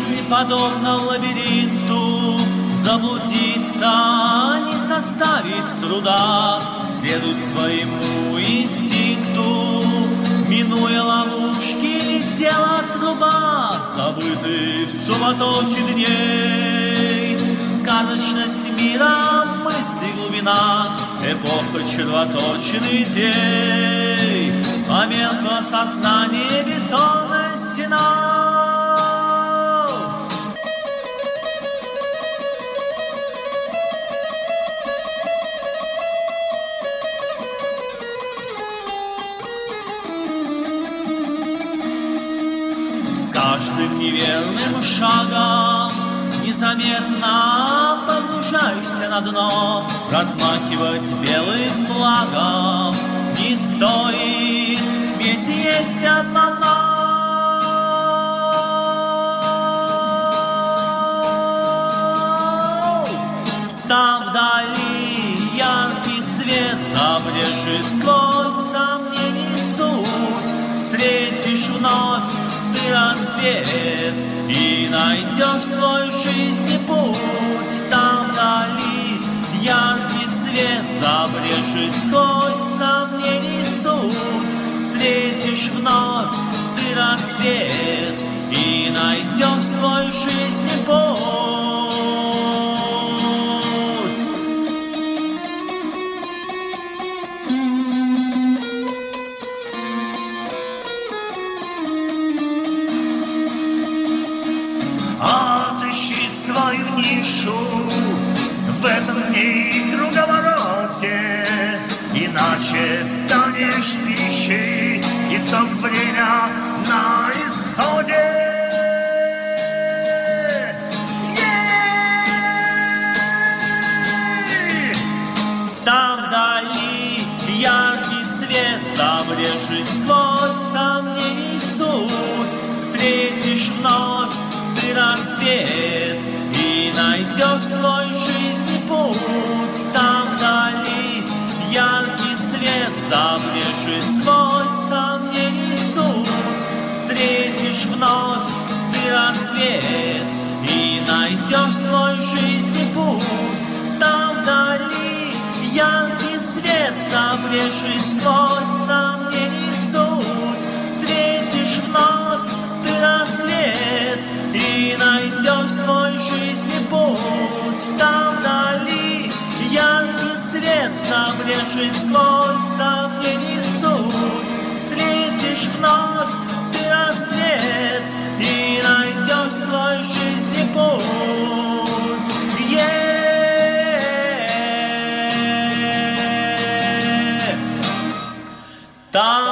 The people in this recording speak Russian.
жизнь подобна лабиринту, заблудиться не составит труда. Следуй своему инстинкту, минуя ловушки, летела труба, забытый в суматохе дней. Сказочность мира, мысли глубина, эпоха червоточины идей. Померкла сознание, бетонная стена. С каждым неверным шагом незаметно погружаешься на дно. Размахивать белым флагом не стоит, ведь есть одно но. Там вдали яркий свет забрежет сквозь сомнений суть. Встретишь вновь ты рассвет и найдешь свой жизни путь. Там вдали яркий свет забрежет сквозь сомнений суть. Встретишь вновь ты рассвет и найдешь свой жизни путь. Отыщи свою нишу в этом дне круговороте, иначе станешь пищей, и сок время на исходе. Там вдали яркий свет забрежет сквозь сомнений суть. Встретишь вновь ты рассвет и найдешь свой жизни путь. Там вдали яркий свет забрежет сквозь сомнений суть. Встретишь вновь ты рассвет и найдешь свой жизни путь. Там вдали яркий свет забрежет сквозь сомнений суть. Встретишь вновь ты рассвет и найдешь свой жизни путь. Там вдали яркий свет забрежет сквозь сомнений суть. Встретишь вновь ты рассвет и найдешь свой жизни путь. Там